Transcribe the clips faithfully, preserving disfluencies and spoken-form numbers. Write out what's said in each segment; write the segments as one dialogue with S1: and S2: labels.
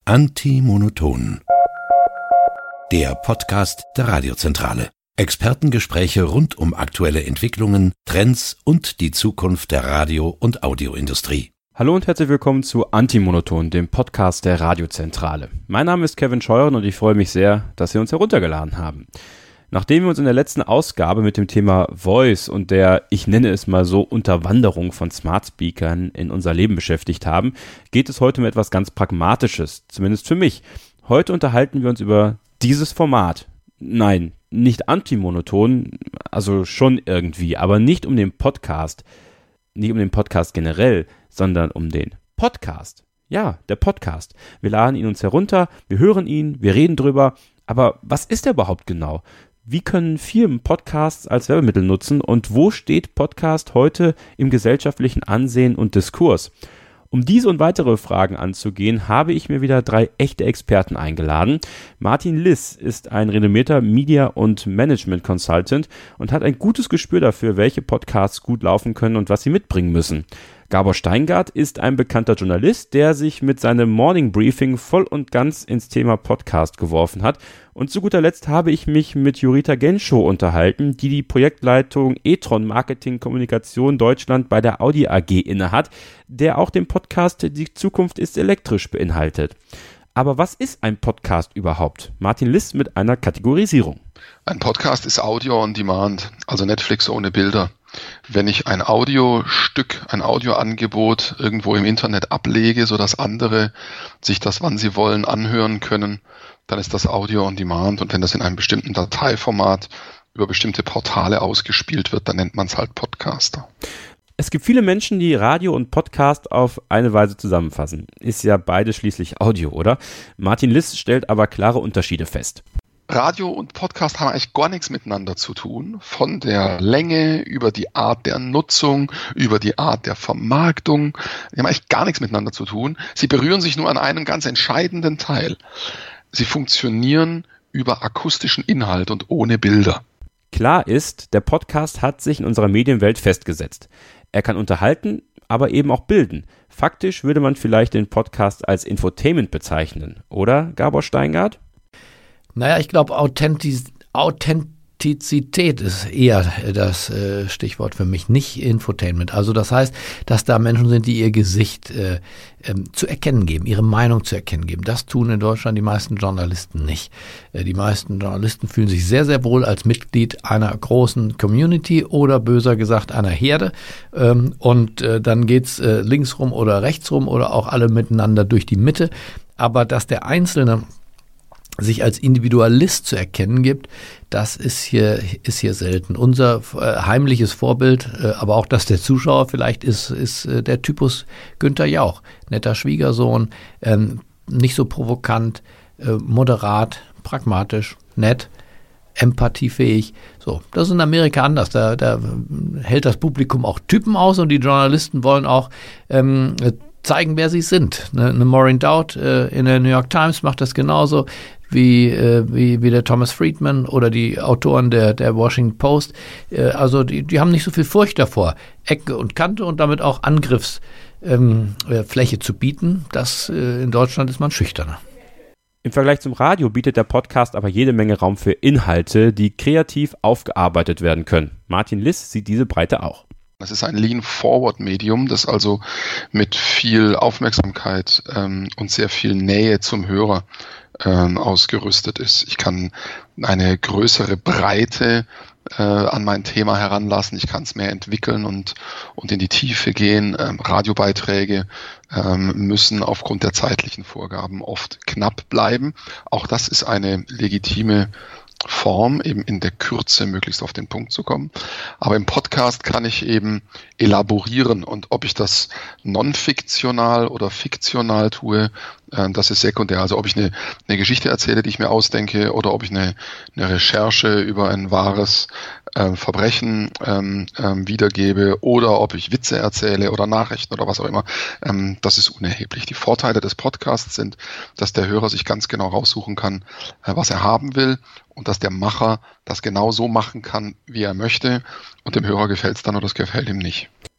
S1: Antimonoton. Der Podcast der Radiozentrale. Expertengespräche rund um aktuelle Entwicklungen, Trends und die Zukunft der Radio- und Audioindustrie.
S2: Hallo und herzlich willkommen zu Antimonoton, dem Podcast der Radiozentrale. Mein Name ist Kevin Scheuren und ich freue mich sehr, dass Sie uns heruntergeladen haben. Nachdem wir uns in der letzten Ausgabe mit dem Thema Voice und der, ich nenne es mal so, Unterwanderung von Smart Speakern in unser Leben beschäftigt haben, geht es heute um etwas ganz Pragmatisches, zumindest für mich. Heute unterhalten wir uns über dieses Format. Nein, nicht antimonoton, also schon irgendwie, aber nicht um den Podcast, nicht um den Podcast generell, sondern um den Podcast. Ja, der Podcast. Wir laden ihn uns herunter, wir hören ihn, wir reden drüber, aber was ist er überhaupt genau? Wie können Firmen Podcasts als Werbemittel nutzen und wo steht Podcast heute im gesellschaftlichen Ansehen und Diskurs? Um diese und weitere Fragen anzugehen, habe ich mir wieder drei echte Experten eingeladen. Martin Liss ist ein renommierter Media- und Management-Consultant und hat ein gutes Gespür dafür, welche Podcasts gut laufen können und was sie mitbringen müssen. Gabor Steingart ist ein bekannter Journalist, der sich mit seinem Morning Briefing voll und ganz ins Thema Podcast geworfen hat. Und zu guter Letzt habe ich mich mit Jurita Genschow unterhalten, die die Projektleitung e-tron Marketing Kommunikation Deutschland bei der Audi A G innehat, der auch den Podcast Die Zukunft ist elektrisch beinhaltet. Aber was ist ein Podcast überhaupt? Martin Liss mit einer Kategorisierung.
S3: Ein Podcast ist Audio on Demand, also Netflix ohne Bilder. Wenn ich ein Audiostück, ein Audioangebot irgendwo im Internet ablege, sodass andere sich das, wann sie wollen, anhören können, dann ist das Audio on Demand. Und wenn das in einem bestimmten Dateiformat über bestimmte Portale ausgespielt wird, dann nennt man es halt Podcaster.
S2: Es gibt viele Menschen, die Radio und Podcast auf eine Weise zusammenfassen. Ist ja beides schließlich Audio, oder? Martin Liss stellt aber klare Unterschiede fest.
S3: Radio und Podcast haben eigentlich gar nichts miteinander zu tun. Von der Länge, über die Art der Nutzung, über die Art der Vermarktung. Die haben eigentlich gar nichts miteinander zu tun. Sie berühren sich nur an einem ganz entscheidenden Teil. Sie funktionieren über akustischen Inhalt und ohne Bilder.
S2: Klar ist, der Podcast hat sich in unserer Medienwelt festgesetzt. Er kann unterhalten, aber eben auch bilden. Faktisch würde man vielleicht den Podcast als Infotainment bezeichnen, oder, Gabor Steingart?
S4: Naja, ich glaube, Authentiz- Authentizität ist eher das äh, Stichwort für mich, nicht Infotainment. Also das heißt, dass da Menschen sind, die ihr Gesicht äh, ähm, zu erkennen geben, ihre Meinung zu erkennen geben. Das tun in Deutschland die meisten Journalisten nicht. Äh, die meisten Journalisten fühlen sich sehr, sehr wohl als Mitglied einer großen Community oder böser gesagt einer Herde. Ähm, und äh, dann geht's äh, links rum oder rechts rum oder auch alle miteinander durch die Mitte. Aber dass der Einzelne sich als Individualist zu erkennen gibt, das ist hier, ist hier selten. Unser äh, heimliches Vorbild, äh, aber auch das der Zuschauer vielleicht, ist, ist äh, der Typus Günther Jauch. Netter Schwiegersohn, ähm, nicht so provokant, äh, moderat, pragmatisch, nett, empathiefähig. So, das ist in Amerika anders. Da, da hält das Publikum auch Typen aus und die Journalisten wollen auch ähm, zeigen, wer sie sind. Eine, eine Maureen Dowd äh, in der New York Times macht das genauso wie, äh, wie, wie der Thomas Friedman oder die Autoren der, der Washington Post. Äh, also die, die haben nicht so viel Furcht davor, Ecke und Kante und damit auch Angriffsfläche ähm, äh, zu bieten. Das äh, in Deutschland ist man schüchterner.
S2: Im Vergleich zum Radio bietet der Podcast aber jede Menge Raum für Inhalte, die kreativ aufgearbeitet werden können. Martin Liss sieht diese Breite auch.
S3: Das ist ein Lean-Forward-Medium, das also mit viel Aufmerksamkeit ähm, und sehr viel Nähe zum Hörer ähm, ausgerüstet ist. Ich kann eine größere Breite äh, an mein Thema heranlassen. Ich kann es mehr entwickeln und, und in die Tiefe gehen. Ähm, Radiobeiträge ähm, müssen aufgrund der zeitlichen Vorgaben oft knapp bleiben. Auch das ist eine legitime Form, eben in der Kürze möglichst auf den Punkt zu kommen. Aber im Podcast kann ich eben elaborieren und ob ich das non-fiktional oder fiktional tue, äh, das ist sekundär. Also ob ich eine, eine Geschichte erzähle, die ich mir ausdenke oder ob ich eine, eine Recherche über ein wahres äh, Verbrechen ähm, ähm, wiedergebe oder ob ich Witze erzähle oder Nachrichten oder was auch immer, ähm, das ist unerheblich. Die Vorteile des Podcasts sind, dass der Hörer sich ganz genau raussuchen kann, äh, was er haben will und dass der Macher das genau so machen kann, wie er möchte und dem Hörer gefällt es dann oder es gefällt ihm nicht.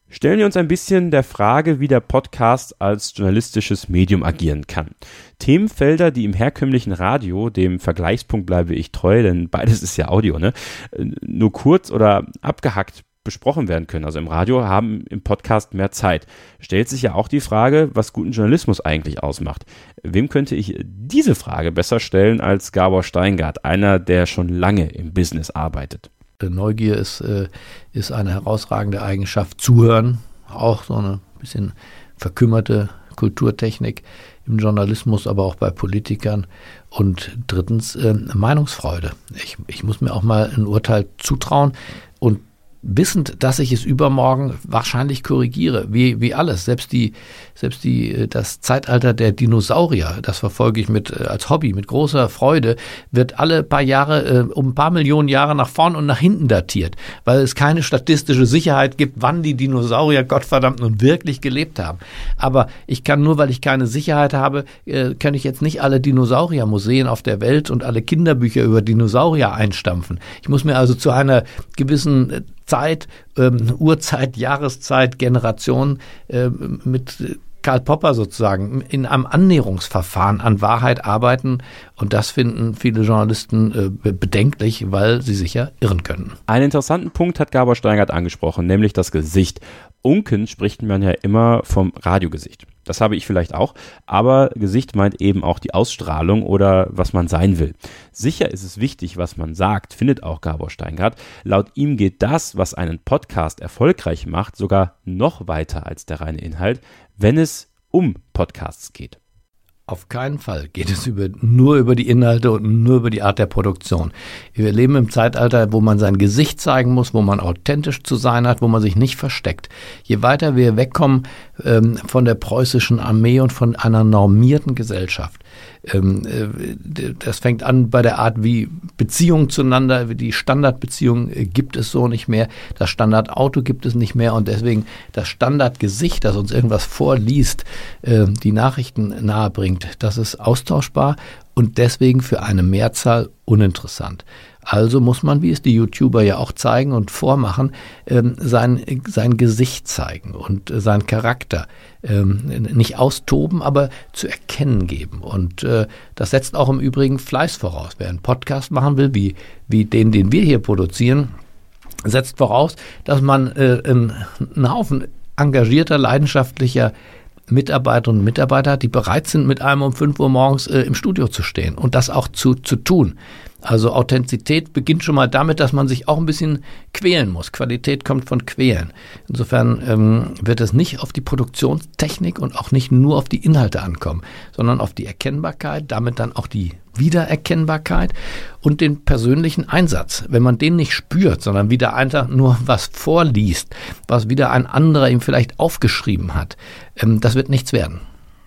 S2: Stellen wir uns ein bisschen der Frage, wie der Podcast als journalistisches Medium agieren kann. Themenfelder, die im herkömmlichen Radio, dem Vergleichspunkt bleibe ich treu, denn beides ist ja Audio, ne, nur kurz oder abgehackt besprochen werden können. Also im Radio haben im Podcast mehr Zeit. Stellt sich ja auch die Frage, was guten Journalismus eigentlich ausmacht. Wem könnte ich diese Frage besser stellen als Gabor Steingart, einer, der schon lange im Business arbeitet?
S4: Neugier ist, äh, ist eine herausragende Eigenschaft. Zuhören, auch so eine bisschen verkümmerte Kulturtechnik im Journalismus, aber auch bei Politikern. Und drittens äh, Meinungsfreude. Ich, ich muss mir auch mal ein Urteil zutrauen und wissend, dass ich es übermorgen wahrscheinlich korrigiere, wie, wie alles. Selbst die, selbst die, das Zeitalter der Dinosaurier, das verfolge ich mit, als Hobby, mit großer Freude, wird alle paar Jahre, um ein paar Millionen Jahre nach vorn und nach hinten datiert, weil es keine statistische Sicherheit gibt, wann die Dinosaurier Gottverdammt nun wirklich gelebt haben. Aber ich kann nur, weil ich keine Sicherheit habe, kann ich jetzt nicht alle Dinosauriermuseen auf der Welt und alle Kinderbücher über Dinosaurier einstampfen. Ich muss mir also zu einer gewissen Zeit, ähm, Uhrzeit, Jahreszeit, Generation äh, mit Karl Popper sozusagen in einem Annäherungsverfahren an Wahrheit arbeiten. Und das finden viele Journalisten äh, bedenklich, weil sie sich ja irren können.
S2: Einen interessanten Punkt hat Gabor Steingart angesprochen, nämlich das Gesicht. Unken spricht man ja immer vom Radiogesicht. Das habe ich vielleicht auch, aber Gesicht meint eben auch die Ausstrahlung oder was man sein will. Sicher ist es wichtig, was man sagt, findet auch Gabor Steingart. Laut ihm geht das, was einen Podcast erfolgreich macht, sogar noch weiter als der reine Inhalt, wenn es um Podcasts geht.
S4: Auf keinen Fall geht es über, nur über die Inhalte und nur über die Art der Produktion. Wir leben im Zeitalter, wo man sein Gesicht zeigen muss, wo man authentisch zu sein hat, wo man sich nicht versteckt. Je weiter wir wegkommen ähm, von der preußischen Armee und von einer normierten Gesellschaft, ähm, äh, das fängt an bei der Art, wie Beziehungen zueinander, die Standardbeziehung äh, gibt es so nicht mehr, das Standardauto gibt es nicht mehr und deswegen das Standardgesicht, das uns irgendwas vorliest, äh, die Nachrichten nahebringt, das ist austauschbar und deswegen für eine Mehrzahl uninteressant. Also muss man, wie es die YouTuber ja auch zeigen und vormachen, ähm, sein, sein Gesicht zeigen und äh, seinen Charakter ähm, nicht austoben, aber zu erkennen geben. Und äh, das setzt auch im Übrigen Fleiß voraus. Wer einen Podcast machen will, wie, wie den, den wir hier produzieren, setzt voraus, dass man äh, einen, einen Haufen engagierter, leidenschaftlicher Mitarbeiterinnen und Mitarbeiter, die bereit sind, mit einem um fünf Uhr morgens äh, im Studio zu stehen und das auch zu, zu tun. Also Authentizität beginnt schon mal damit, dass man sich auch ein bisschen quälen muss. Qualität kommt von Quälen. Insofern ähm, wird es nicht auf die Produktionstechnik und auch nicht nur auf die Inhalte ankommen, sondern auf die Erkennbarkeit, damit dann auch die Wiedererkennbarkeit und den persönlichen Einsatz. Wenn man den nicht spürt, sondern wieder einfach nur was vorliest, was wieder ein anderer ihm vielleicht aufgeschrieben hat, ähm, das wird nichts werden.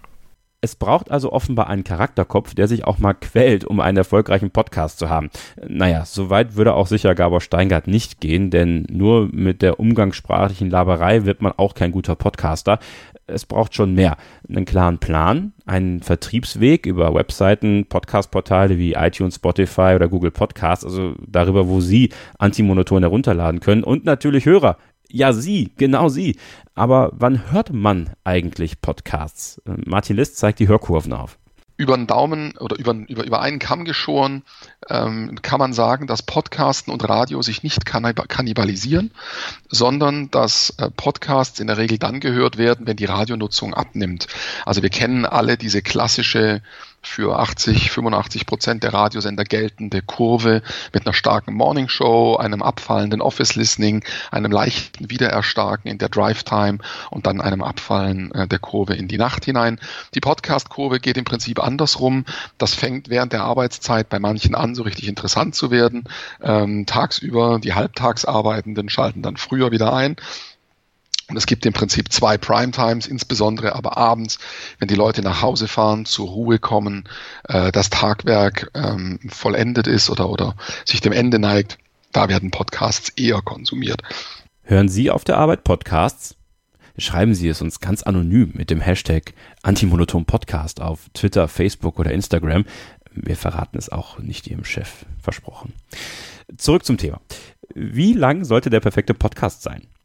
S2: Es braucht also offenbar einen Charakterkopf, der sich auch mal quält, um einen erfolgreichen Podcast zu haben. Naja, so weit würde auch sicher Gabor Steingart nicht gehen, denn nur mit der umgangssprachlichen Laberei wird man auch kein guter Podcaster. Es braucht schon mehr. Einen klaren Plan, einen Vertriebsweg über Webseiten, Podcast-Portale wie iTunes, Spotify oder Google Podcasts, also darüber, wo Sie Antimonoton herunterladen können und natürlich Hörer. Ja, Sie, genau Sie. Aber wann hört man eigentlich Podcasts? Martin List zeigt die Hörkurven auf.
S3: Über den Daumen oder über, über, über einen Kamm geschoren ähm, kann man sagen, dass Podcasten und Radio sich nicht kannibalisieren, sondern dass äh, Podcasts in der Regel dann gehört werden, wenn die Radionutzung abnimmt. Also wir kennen alle diese klassische für achtzig, fünfundachtzig Prozent der Radiosender geltende Kurve mit einer starken Morningshow, einem abfallenden Office-Listening, einem leichten Wiedererstarken in der Drive-Time und dann einem Abfallen äh, der Kurve in die Nacht hinein. Die Podcast-Kurve geht im Prinzip andersrum. Das fängt während der Arbeitszeit bei manchen an, so richtig interessant zu werden. Ähm, tagsüber, die Halbtagsarbeitenden schalten dann früher wieder ein. Und es gibt im Prinzip zwei Primetimes, insbesondere aber abends, wenn die Leute nach Hause fahren, zur Ruhe kommen, äh, das Tagwerk ähm, vollendet ist oder, oder sich dem Ende neigt, da werden Podcasts eher konsumiert.
S2: Hören Sie auf der Arbeit Podcasts? Schreiben Sie es uns ganz anonym mit dem Hashtag Antimonoton Podcast auf Twitter, Facebook oder Instagram. Wir verraten es auch nicht Ihrem Chef, versprochen. Zurück zum Thema. Wie lang sollte der perfekte Podcast sein?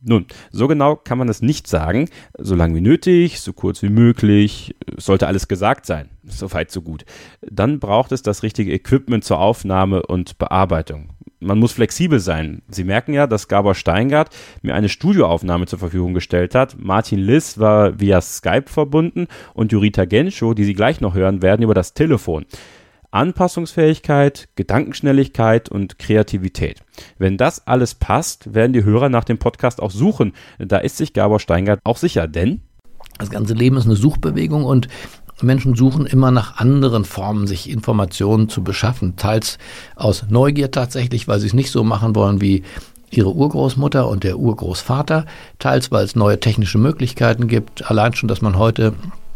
S2: Nun, so genau kann man es nicht sagen. So lang wie nötig, so kurz wie möglich, sollte alles gesagt sein. So weit, so gut. Dann braucht es das richtige Equipment zur Aufnahme und Bearbeitung. Man muss flexibel sein. Sie merken ja, dass Gabor Steingart mir eine Studioaufnahme zur Verfügung gestellt hat. Martin Liss war via Skype verbunden und Jurita Genschow, die Sie gleich noch hören werden, über das Telefon. Anpassungsfähigkeit, Gedankenschnelligkeit und Kreativität. Wenn das alles passt, werden die Hörer nach dem Podcast auch suchen. Da ist sich Gabor Steingart auch sicher, denn
S4: das ganze Leben ist eine Suchbewegung und Menschen suchen immer nach anderen Formen, sich Informationen zu beschaffen. Teils aus Neugier tatsächlich, weil sie es nicht so machen wollen wie ihre Urgroßmutter und der Urgroßvater. Teils, weil es neue technische Möglichkeiten gibt. Allein schon, dass man heute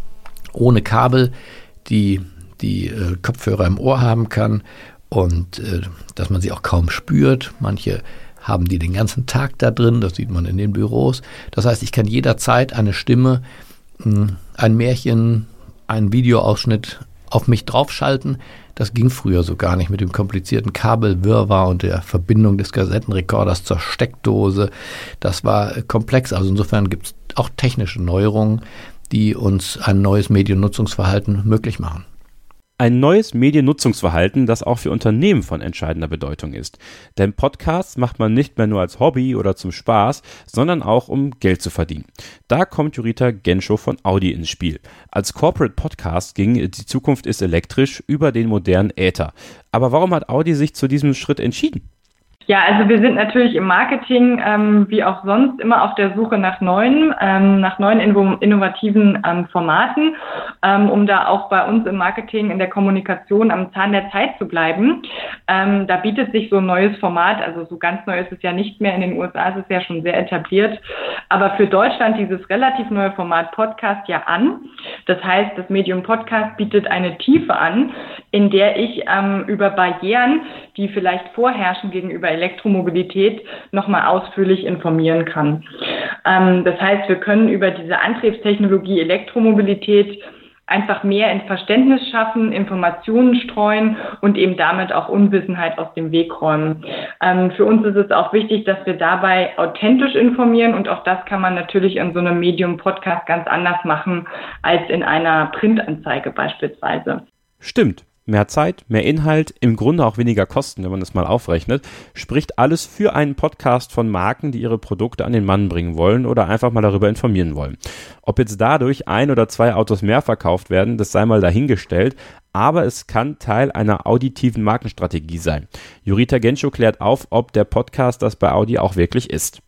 S4: ohne Kabel die die äh, Kopfhörer im Ohr haben kann und äh, dass man sie auch kaum spürt. Manche haben die den ganzen Tag da drin, das sieht man in den Büros. Das heißt, ich kann jederzeit eine Stimme, mh, ein Märchen, einen Videoausschnitt auf mich draufschalten. Das ging früher so gar nicht mit dem komplizierten Kabelwirrwarr und der Verbindung des Kassettenrekorders zur Steckdose. Das war äh, komplex. Also insofern gibt es auch technische Neuerungen, die uns ein neues Mediennutzungsverhalten möglich machen.
S2: Ein neues Mediennutzungsverhalten, das auch für Unternehmen von entscheidender Bedeutung ist. Denn Podcasts macht man nicht mehr nur als Hobby oder zum Spaß, sondern auch um Geld zu verdienen. Da kommt Jurita Genschow von Audi ins Spiel. Als Corporate Podcast ging Die Zukunft ist elektrisch über den modernen Äther. Aber warum hat Audi sich zu diesem Schritt entschieden?
S5: Ja, also wir sind natürlich im Marketing ähm, wie auch sonst immer auf der Suche nach neuen, ähm, nach neuen inno- innovativen ähm, Formaten, ähm, um da auch bei uns im Marketing in der Kommunikation am Zahn der Zeit zu bleiben. Ähm, da bietet sich so ein neues Format, also so ganz neu ist es ja nicht mehr, in den U S A ist es ja schon sehr etabliert, aber für Deutschland dieses relativ neue Format Podcast ja an. Das heißt, das Medium Podcast bietet eine Tiefe an, in der ich ähm, über Barrieren, die vielleicht vorherrschen gegenüber Elektromobilität, nochmal ausführlich informieren kann. Ähm, das heißt, wir können über diese Antriebstechnologie Elektromobilität einfach mehr in Verständnis schaffen, Informationen streuen und eben damit auch Unwissenheit aus dem Weg räumen. Ähm, für uns ist es auch wichtig, dass wir dabei authentisch informieren und auch das kann man natürlich in so einem Medium-Podcast ganz anders machen als in einer Printanzeige beispielsweise.
S2: Stimmt. Mehr Zeit, mehr Inhalt, im Grunde auch weniger Kosten, wenn man das mal aufrechnet, spricht alles für einen Podcast von Marken, die ihre Produkte an den Mann bringen wollen oder einfach mal darüber informieren wollen. Ob jetzt dadurch ein oder zwei Autos mehr verkauft werden, das sei mal dahingestellt, aber es kann Teil einer auditiven Markenstrategie sein. Jurita Genschow klärt auf, ob der Podcast das bei Audi auch wirklich ist.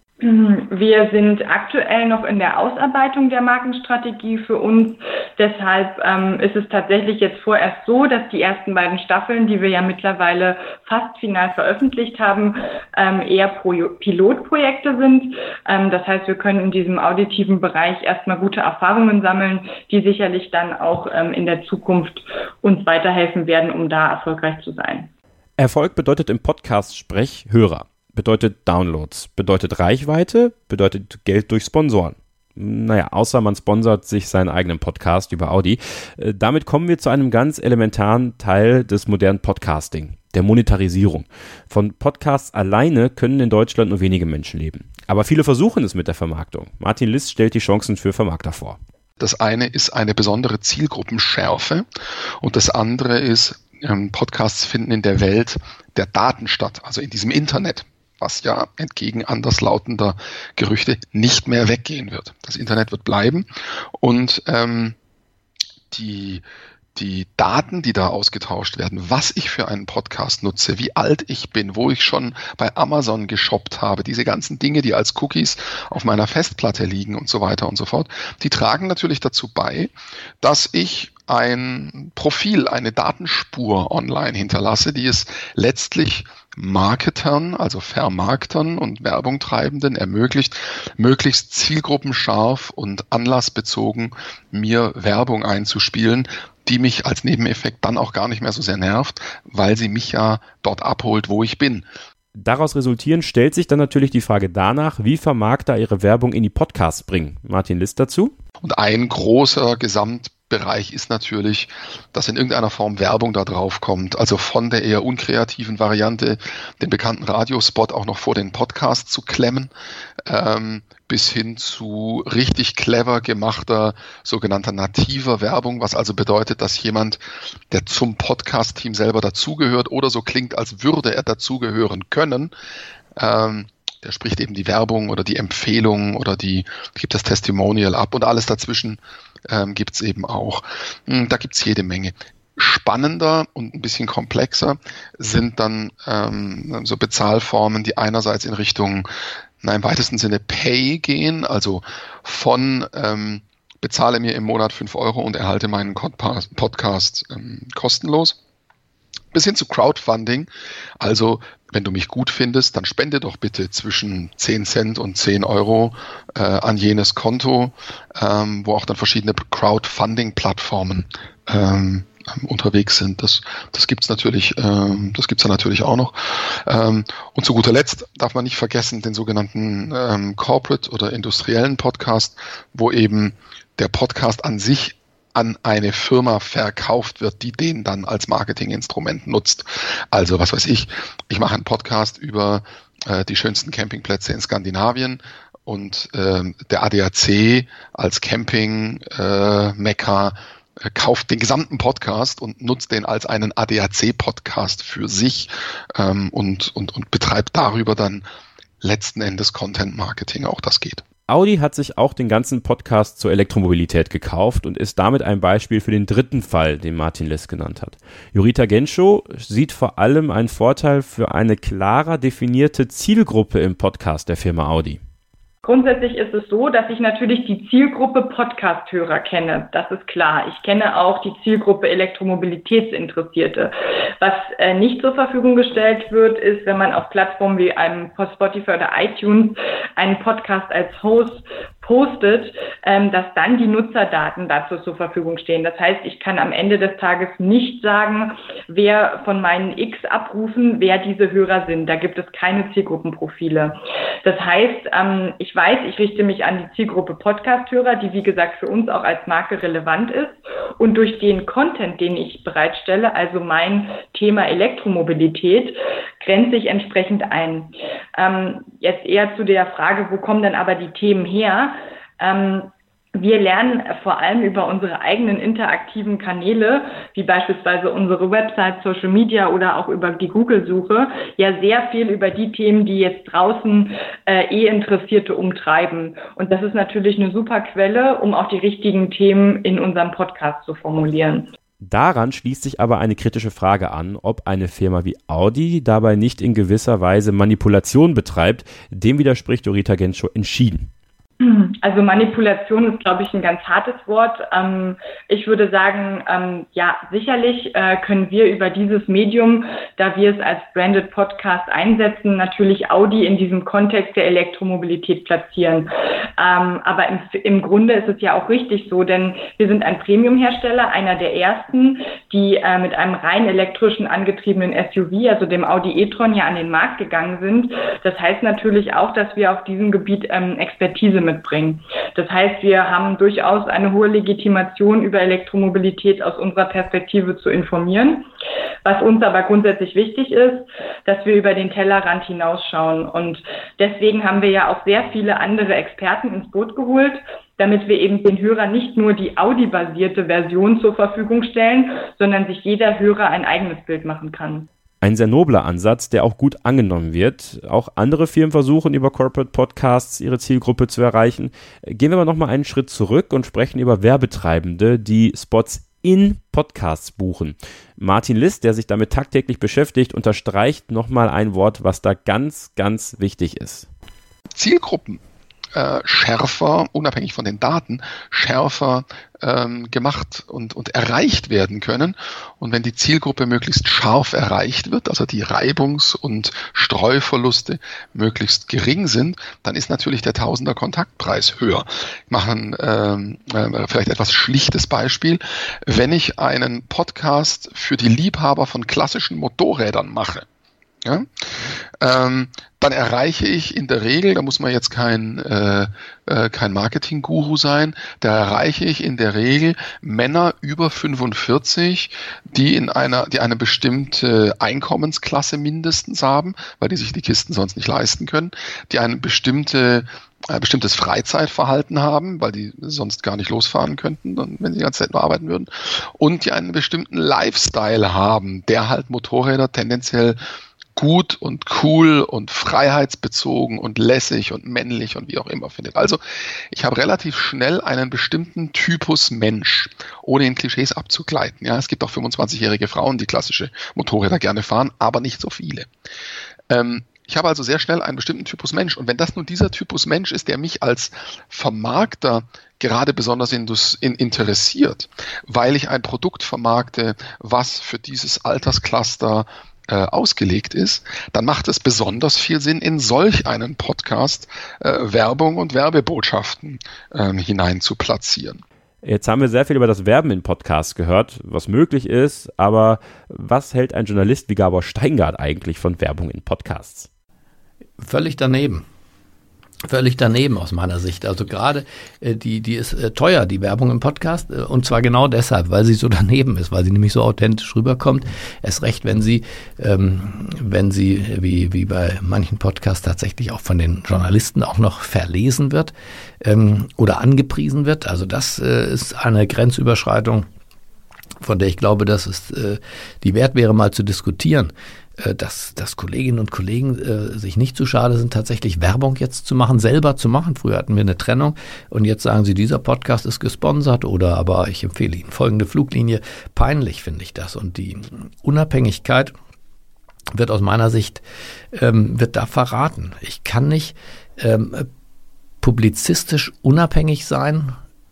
S5: Wir sind aktuell noch in der Ausarbeitung der Markenstrategie für uns. Deshalb ähm, ist es tatsächlich jetzt vorerst so, dass die ersten beiden Staffeln, die wir ja mittlerweile fast final veröffentlicht haben, ähm, eher Pro- Pilotprojekte sind. Ähm, das heißt, wir können in diesem auditiven Bereich erstmal gute Erfahrungen sammeln, die sicherlich dann auch ähm, in der Zukunft uns weiterhelfen werden, um da erfolgreich zu sein.
S2: Erfolg bedeutet im Podcast-Sprech Hörer. Bedeutet Downloads, bedeutet Reichweite, bedeutet Geld durch Sponsoren. Naja, außer man sponsert sich seinen eigenen Podcast über Audi. Äh, damit kommen wir zu einem ganz elementaren Teil des modernen Podcasting, der Monetarisierung. Von Podcasts alleine können in Deutschland nur wenige Menschen leben. Aber viele versuchen es mit der Vermarktung. Martin Liss stellt die Chancen für Vermarkter vor.
S3: Das eine ist eine besondere Zielgruppenschärfe und das andere ist, ähm, Podcasts finden in der Welt der Daten statt, also in diesem Internet, was ja entgegen anderslautender Gerüchte nicht mehr weggehen wird. Das Internet wird bleiben und ähm, die, die Daten, die da ausgetauscht werden, was ich für einen Podcast nutze, wie alt ich bin, wo ich schon bei Amazon geshoppt habe, diese ganzen Dinge, die als Cookies auf meiner Festplatte liegen und so weiter und so fort, die tragen natürlich dazu bei, dass ich ein Profil, eine Datenspur online hinterlasse, die es letztlich Marketern, also Vermarktern und Werbungtreibenden ermöglicht, möglichst zielgruppenscharf und anlassbezogen mir Werbung einzuspielen, die mich als Nebeneffekt dann auch gar nicht mehr so sehr nervt, weil sie mich ja dort abholt, wo ich bin.
S2: Daraus resultierend stellt sich dann natürlich die Frage danach, wie Vermarkter ihre Werbung in die Podcasts bringen. Martin Liss dazu.
S3: Und ein großer Gesamt Bereich ist natürlich, dass in irgendeiner Form Werbung da drauf kommt. Also von der eher unkreativen Variante, den bekannten Radiospot auch noch vor den Podcast zu klemmen, ähm, bis hin zu richtig clever gemachter, sogenannter nativer Werbung, was also bedeutet, dass jemand, der zum Podcast-Team selber dazugehört oder so klingt, als würde er dazugehören können, ähm, der spricht eben die Werbung oder die Empfehlung oder die gibt das Testimonial ab und alles dazwischen ähm, gibt es eben auch. Da gibt es jede Menge. Spannender und ein bisschen komplexer sind dann ähm, so Bezahlformen, die einerseits in Richtung, na, im weitesten Sinne Pay gehen, also von ähm, bezahle mir im Monat fünf Euro und erhalte meinen Podcast ähm, kostenlos, bis hin zu Crowdfunding. Also wenn du mich gut findest, dann spende doch bitte zwischen zehn Cent und zehn Euro äh, an jenes Konto, ähm, wo auch dann verschiedene Crowdfunding-Plattformen ähm, unterwegs sind. Das, das gibt's natürlich, ähm, das gibt's ja natürlich auch noch. Ähm, und zu guter Letzt darf man nicht vergessen den sogenannten ähm, Corporate oder industriellen Podcast, wo eben der Podcast an sich an eine Firma verkauft wird, die den dann als Marketinginstrument nutzt. Also was weiß ich, ich mache einen Podcast über äh, die schönsten Campingplätze in Skandinavien und äh, der A D A C als Camping-Mekka äh, kauft den gesamten Podcast und nutzt den als einen A D A C-Podcast für sich ähm, und, und, und betreibt darüber dann letzten Endes Content-Marketing. Auch das geht.
S2: Audi hat sich auch den ganzen Podcast zur Elektromobilität gekauft und ist damit ein Beispiel für den dritten Fall, den Martin Liss genannt hat. Jorita Genschow sieht vor allem einen Vorteil für eine klarer definierte Zielgruppe im Podcast der Firma Audi.
S5: Grundsätzlich ist es so, dass ich natürlich die Zielgruppe Podcast-Hörer kenne. Das ist klar. Ich kenne auch die Zielgruppe Elektromobilitätsinteressierte. Was äh, nicht zur Verfügung gestellt wird, ist, wenn man auf Plattformen wie einem Spotify oder iTunes einen Podcast als Host postet, ähm, dass dann die Nutzerdaten dazu zur Verfügung stehen. Das heißt, ich kann am Ende des Tages nicht sagen, wer von meinen X abrufen, wer diese Hörer sind. Da gibt es keine Zielgruppenprofile. Das heißt, ähm, ich weiß, ich richte mich an die Zielgruppe Podcast-Hörer, die wie gesagt für uns auch als Marke relevant ist. Und durch den Content, den ich bereitstelle, also mein Thema Elektromobilität, grenze ich entsprechend ein. Ähm, jetzt eher zu der Frage, wo kommen denn aber die Themen her? Ähm, wir lernen vor allem über unsere eigenen interaktiven Kanäle, wie beispielsweise unsere Website, Social Media oder auch über die Google-Suche, ja sehr viel über die Themen, die jetzt draußen äh, eh Interessierte umtreiben. Und das ist natürlich eine super Quelle, um auch die richtigen Themen in unserem Podcast zu formulieren.
S2: Daran schließt sich aber eine kritische Frage an, ob eine Firma wie Audi dabei nicht in gewisser Weise Manipulation betreibt. Dem widerspricht Jorita Genschow entschieden.
S5: Also Manipulation ist, glaube ich, ein ganz hartes Wort. Ähm, ich würde sagen, ähm, ja, sicherlich äh, können wir über dieses Medium, da wir es als Branded Podcast einsetzen, natürlich Audi in diesem Kontext der Elektromobilität platzieren. Ähm, aber im, im Grunde ist es ja auch richtig so, denn wir sind ein Premium-Hersteller, einer der ersten, die äh, mit einem rein elektrischen angetriebenen S U V, also dem Audi e-tron, ja an den Markt gegangen sind. Das heißt natürlich auch, dass wir auf diesem Gebiet ähm, Expertise mitbringen. Das heißt, wir haben durchaus eine hohe Legitimation, über Elektromobilität aus unserer Perspektive zu informieren. Was uns aber grundsätzlich wichtig ist, dass wir über den Tellerrand hinausschauen. Und deswegen haben wir ja auch sehr viele andere Experten ins Boot geholt, damit wir eben den Hörern nicht nur die Audi-basierte Version zur Verfügung stellen, sondern sich jeder Hörer ein eigenes Bild machen kann.
S2: Ein sehr nobler Ansatz, der auch gut angenommen wird. Auch andere Firmen versuchen, über Corporate Podcasts ihre Zielgruppe zu erreichen. Gehen wir aber nochmal einen Schritt zurück und sprechen über Werbetreibende, die Spots in Podcasts buchen. Martin Liss, der sich damit tagtäglich beschäftigt, unterstreicht nochmal ein Wort, was da ganz, ganz wichtig ist.
S3: Zielgruppen äh, schärfer, unabhängig von den Daten, schärfer ähm, gemacht und, und erreicht werden können. Und wenn die Zielgruppe möglichst scharf erreicht wird, also die Reibungs- und Streuverluste möglichst gering sind, dann ist natürlich der Tausender Kontaktpreis höher. Ich mache ein ähm, äh, vielleicht etwas schlichtes Beispiel. Wenn ich einen Podcast für die Liebhaber von klassischen Motorrädern mache, Ja? Ähm, dann erreiche ich in der Regel, da muss man jetzt kein, äh, äh, kein Marketing-Guru sein, da erreiche ich in der Regel Männer über fünfundvierzig, die in einer, die eine bestimmte Einkommensklasse mindestens haben, weil die sich die Kisten sonst nicht leisten können, die eine bestimmte ein bestimmtes Freizeitverhalten haben, weil die sonst gar nicht losfahren könnten, wenn sie die ganze Zeit nur arbeiten würden, und die einen bestimmten Lifestyle haben, der halt Motorräder tendenziell gut und cool und freiheitsbezogen und lässig und männlich und wie auch immer findet. Also ich habe relativ schnell einen bestimmten Typus Mensch, ohne in Klischees abzugleiten. Ja, es gibt auch fünfundzwanzigjährige Frauen, die klassische Motorräder gerne fahren, aber nicht so viele. Ähm, Ich habe also sehr schnell einen bestimmten Typus Mensch. Und wenn das nun dieser Typus Mensch ist, der mich als Vermarkter gerade besonders in, in, interessiert, weil ich ein Produkt vermarkte, was für dieses Alterscluster äh, ausgelegt ist, dann macht es besonders viel Sinn, in solch einen Podcast äh, Werbung und Werbebotschaften äh, hinein zu platzieren.
S2: Jetzt haben wir sehr viel über das Werben in Podcasts gehört, was möglich ist, aber was hält ein Journalist wie Gabor Steingart eigentlich von Werbung in Podcasts?
S4: Völlig daneben. Völlig daneben aus meiner Sicht. Also gerade äh, die, die ist äh, teuer, die Werbung im Podcast. Äh, und zwar genau deshalb, weil sie so daneben ist, weil sie nämlich so authentisch rüberkommt. Erst recht, wenn sie, ähm, wenn sie wie, wie bei manchen Podcasts tatsächlich auch von den Journalisten auch noch verlesen wird ähm, oder angepriesen wird. Also das äh, ist eine Grenzüberschreitung, von der ich glaube, dass es äh, die wert wäre, mal zu diskutieren. Dass, dass Kolleginnen und Kollegen äh, sich nicht zu schade sind, tatsächlich Werbung jetzt zu machen, selber zu machen. Früher hatten wir eine Trennung und jetzt sagen sie, dieser Podcast ist gesponsert oder aber ich empfehle Ihnen folgende Fluglinie. Peinlich finde ich das. Und die Unabhängigkeit wird aus meiner Sicht, ähm, wird da verraten. Ich kann nicht ähm, publizistisch unabhängig sein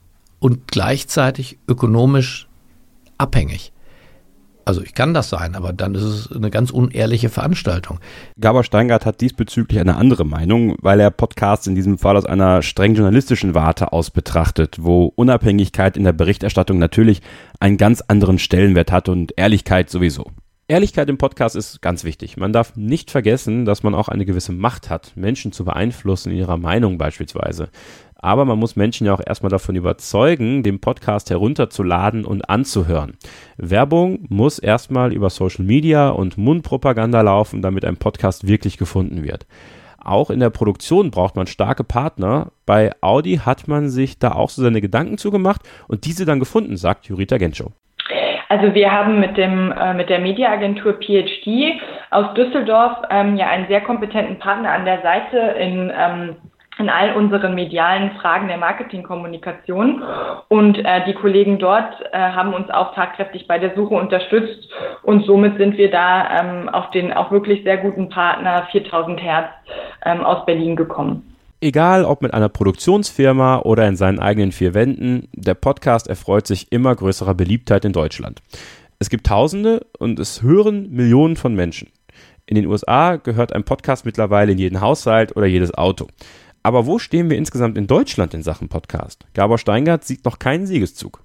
S4: und gleichzeitig ökonomisch abhängig. Also ich kann das sein, aber dann ist es eine ganz unehrliche Veranstaltung.
S2: Gabor Steingart hat diesbezüglich eine andere Meinung, weil er Podcasts in diesem Fall aus einer streng journalistischen Warte aus betrachtet, wo Unabhängigkeit in der Berichterstattung natürlich einen ganz anderen Stellenwert hat und Ehrlichkeit sowieso. Ehrlichkeit im Podcast ist ganz wichtig. Man darf nicht vergessen, dass man auch eine gewisse Macht hat, Menschen zu beeinflussen in ihrer Meinung beispielsweise. Aber man muss Menschen ja auch erstmal davon überzeugen, den Podcast herunterzuladen und anzuhören. Werbung muss erstmal über Social Media und Mundpropaganda laufen, damit ein Podcast wirklich gefunden wird. Auch in der Produktion braucht man starke Partner. Bei Audi hat man sich da auch so seine Gedanken zugemacht und diese dann gefunden, sagt Jurita Genschow.
S5: Also wir haben mit dem äh, mit der Mediaagentur P H D aus Düsseldorf ähm, ja einen sehr kompetenten Partner an der Seite in ähm, in all unseren medialen Fragen der Marketingkommunikation. Und äh, die Kollegen dort äh, haben uns auch tatkräftig bei der Suche unterstützt. Und somit sind wir da ähm, auf den auch wirklich sehr guten Partner viertausend Hertz ähm, aus Berlin gekommen.
S2: Egal ob mit einer Produktionsfirma oder in seinen eigenen vier Wänden, der Podcast erfreut sich immer größerer Beliebtheit in Deutschland. Es gibt Tausende und es hören Millionen von Menschen. In den U S A gehört ein Podcast mittlerweile in jeden Haushalt oder jedes Auto. Aber wo stehen wir insgesamt in Deutschland in Sachen Podcast? Gabor Steingart sieht noch keinen Siegeszug.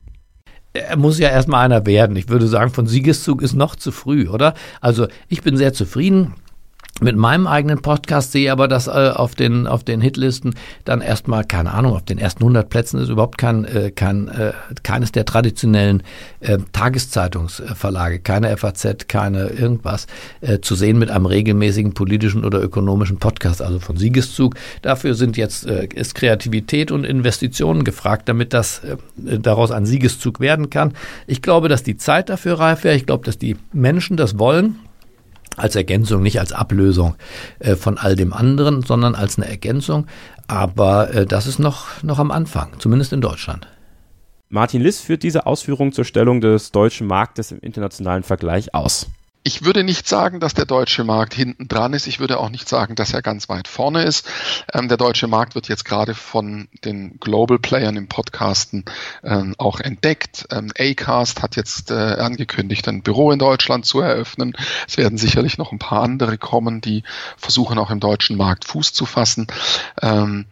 S4: Er muss ja erstmal einer werden. Ich würde sagen, von Siegeszug ist noch zu früh, oder? Also ich bin sehr zufrieden mit meinem eigenen Podcast, sehe aber, dass äh, auf den auf den Hitlisten dann erstmal, keine Ahnung, auf den ersten hundert Plätzen ist überhaupt kein, äh, kein äh, keines der traditionellen äh, Tageszeitungsverlage, keine F A Z, keine irgendwas äh, zu sehen mit einem regelmäßigen politischen oder ökonomischen Podcast, also von Siegeszug. Dafür sind jetzt äh, ist Kreativität und Investitionen gefragt, damit das äh, daraus ein Siegeszug werden kann. Ich glaube, dass die Zeit dafür reif wäre. Ich glaube, dass die Menschen das wollen. Als Ergänzung, nicht als Ablösung äh, von all dem anderen, sondern als eine Ergänzung. Aber äh, das ist noch, noch am Anfang, zumindest in Deutschland.
S2: Martin Liss führt diese Ausführung zur Stellung des deutschen Marktes im internationalen Vergleich aus.
S3: Ich würde nicht sagen, dass der deutsche Markt hinten dran ist. Ich würde auch nicht sagen, dass er ganz weit vorne ist. Ähm, der deutsche Markt wird jetzt gerade von den Global Playern im Podcasten ähm, auch entdeckt. Ähm, Acast hat jetzt äh, angekündigt, ein Büro in Deutschland zu eröffnen. Es werden sicherlich noch ein paar andere kommen, die versuchen auch im deutschen Markt Fuß zu fassen. Ähm,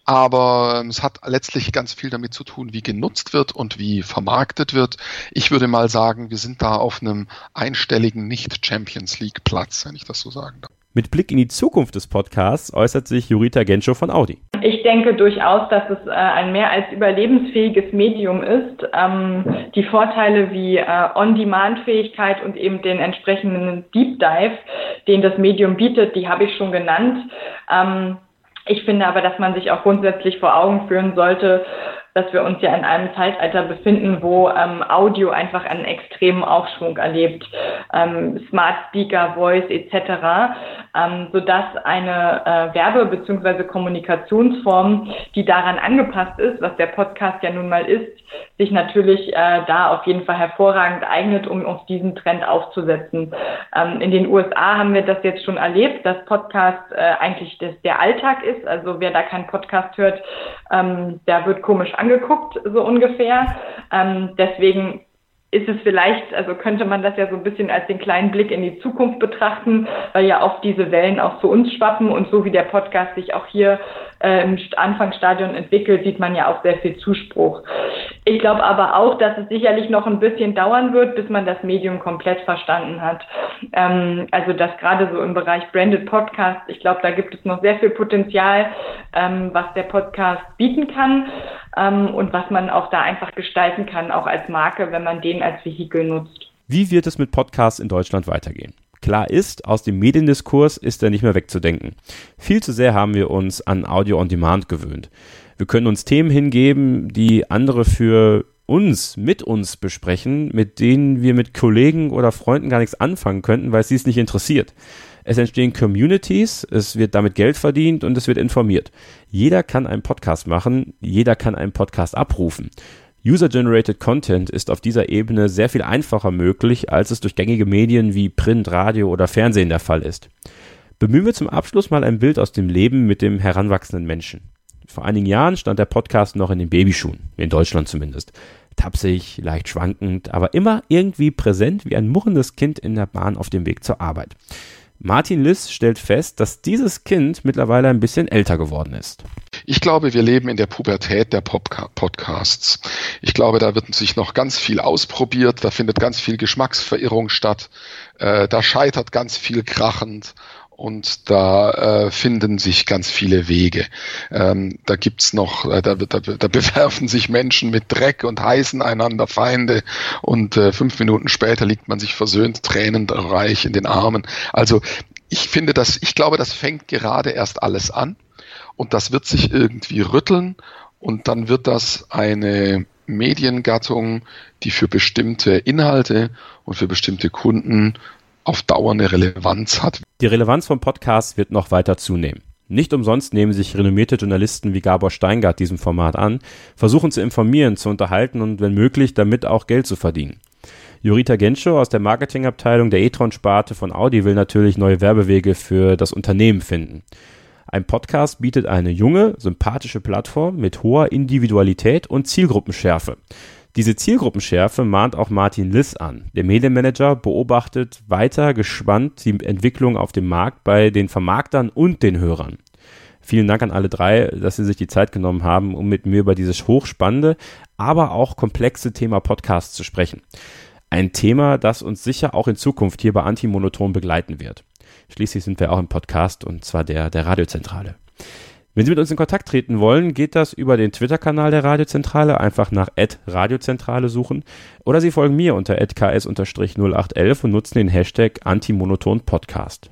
S3: aber es hat letztlich ganz viel damit zu tun, wie genutzt wird und wie vermarktet wird. Ich würde mal sagen, wir sind da auf einem einstelligen Nicht-Champions-League-Platz, wenn ich das so sagen darf.
S2: Mit Blick in die Zukunft des Podcasts äußert sich Jurita Genschow von Audi.
S5: Ich denke durchaus, dass es äh, ein mehr als überlebensfähiges Medium ist. Ähm, die Vorteile wie äh, On-Demand-Fähigkeit und eben den entsprechenden Deep Dive, den das Medium bietet, die habe ich schon genannt. Ähm, ich finde aber, dass man sich auch grundsätzlich vor Augen führen sollte, dass wir uns ja in einem Zeitalter befinden, wo ähm, Audio einfach einen extremen Aufschwung erlebt, ähm, Smart Speaker, Voice et cetera, ähm, sodass eine äh, Werbe- bzw. Kommunikationsform, die daran angepasst ist, was der Podcast ja nun mal ist, sich natürlich äh, da auf jeden Fall hervorragend eignet, um auf diesen Trend aufzusetzen. Ähm, in den U S A haben wir das jetzt schon erlebt, dass Podcast äh, eigentlich das, der Alltag ist. Also wer da keinen Podcast hört, ähm, der wird komisch angeguckt, so ungefähr. Ähm, deswegen ist es vielleicht, also könnte man das ja so ein bisschen als den kleinen Blick in die Zukunft betrachten, weil ja oft diese Wellen auch zu uns schwappen und so wie der Podcast sich auch hier äh, im Anfangsstadion entwickelt, sieht man ja auch sehr viel Zuspruch. Ich glaube aber auch, dass es sicherlich noch ein bisschen dauern wird, bis man das Medium komplett verstanden hat. Ähm, also dass gerade so im Bereich Branded Podcast, ich glaube, da gibt es noch sehr viel Potenzial, ähm, was der Podcast bieten kann ähm, und was man auch da einfach gestalten kann, auch als Marke, wenn man den als Vehikel nutzt.
S2: Wie wird es mit Podcasts in Deutschland weitergehen? Klar ist, aus dem Mediendiskurs ist er nicht mehr wegzudenken. Viel zu sehr haben wir uns an Audio on Demand gewöhnt. Wir können uns Themen hingeben, die andere für uns, mit uns besprechen, mit denen wir mit Kollegen oder Freunden gar nichts anfangen könnten, weil es sie es nicht interessiert. Es entstehen Communities, es wird damit Geld verdient und es wird informiert. Jeder kann einen Podcast machen, jeder kann einen Podcast abrufen. User-Generated Content ist auf dieser Ebene sehr viel einfacher möglich, als es durch gängige Medien wie Print, Radio oder Fernsehen der Fall ist. Bemühen wir zum Abschluss mal ein Bild aus dem Leben mit dem heranwachsenden Menschen. Vor einigen Jahren stand der Podcast noch in den Babyschuhen, in Deutschland zumindest. Tapsig, leicht schwankend, aber immer irgendwie präsent wie ein murrendes Kind in der Bahn auf dem Weg zur Arbeit. Martin Liss stellt fest, dass dieses Kind mittlerweile ein bisschen älter geworden ist.
S3: Ich glaube, wir leben in der Pubertät der Popca- Podcasts. Ich glaube, da wird sich noch ganz viel ausprobiert, da findet ganz viel Geschmacksverirrung statt, äh, da scheitert ganz viel krachend. Und da äh, finden sich ganz viele Wege. Ähm, da gibt's noch, äh, da, da, da bewerfen sich Menschen mit Dreck und heißen einander Feinde. Und äh, fünf Minuten später liegt man sich versöhnt, tränenreich in den Armen. Also ich finde das, ich glaube, das fängt gerade erst alles an. Und das wird sich irgendwie rütteln. Und dann wird das eine Mediengattung, die für bestimmte Inhalte und für bestimmte Kunden auf Dauer eine Relevanz hat.
S2: Die Relevanz von Podcasts wird noch weiter zunehmen. Nicht umsonst nehmen sich renommierte Journalisten wie Gabor Steingart diesem Format an, versuchen zu informieren, zu unterhalten und wenn möglich damit auch Geld zu verdienen. Jurita Genschow aus der Marketingabteilung der e-tron-Sparte von Audi will natürlich neue Werbewege für das Unternehmen finden. Ein Podcast bietet eine junge, sympathische Plattform mit hoher Individualität und Zielgruppenschärfe. Diese Zielgruppenschärfe mahnt auch Martin Liss an. Der Medienmanager beobachtet weiter gespannt die Entwicklung auf dem Markt bei den Vermarktern und den Hörern. Vielen Dank an alle drei, dass sie sich die Zeit genommen haben, um mit mir über dieses hochspannende, aber auch komplexe Thema Podcast zu sprechen. Ein Thema, das uns sicher auch in Zukunft hier bei Antimonoton begleiten wird. Schließlich sind wir auch im Podcast und zwar der der Radiozentrale. Wenn Sie mit uns in Kontakt treten wollen, geht das über den Twitter-Kanal der Radiozentrale, einfach nach at radiozentrale suchen oder Sie folgen mir unter at k s null acht eins eins und nutzen den Hashtag Antimonoton-Podcast.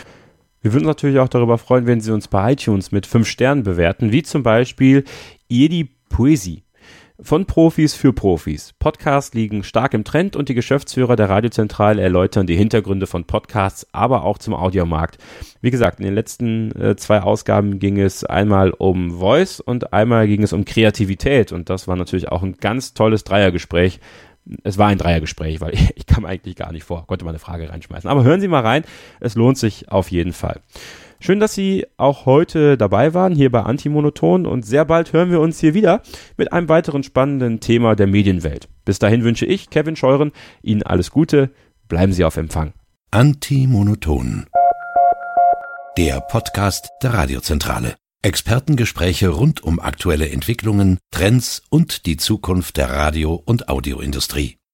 S2: Wir würden uns natürlich auch darüber freuen, wenn Sie uns bei iTunes mit fünf Sternen bewerten, wie zum Beispiel Edi Poesie. Von Profis für Profis. Podcasts liegen stark im Trend und die Geschäftsführer der Radiozentrale erläutern die Hintergründe von Podcasts, aber auch zum Audiomarkt. Wie gesagt, in den letzten äh, zwei Ausgaben ging es einmal um Voice und einmal ging es um Kreativität und das war natürlich auch ein ganz tolles Dreiergespräch. Es war ein Dreiergespräch, weil ich, ich kam eigentlich gar nicht vor, konnte mal eine Frage reinschmeißen. Aber hören Sie mal rein, es lohnt sich auf jeden Fall. Schön, dass Sie auch heute dabei waren, hier bei Antimonoton und sehr bald hören wir uns hier wieder mit einem weiteren spannenden Thema der Medienwelt. Bis dahin wünsche ich, Kevin Scheuren, Ihnen alles Gute, bleiben Sie auf Empfang.
S1: Antimonoton. Der Podcast der Radiozentrale. Expertengespräche rund um aktuelle Entwicklungen, Trends und die Zukunft der Radio- und Audioindustrie.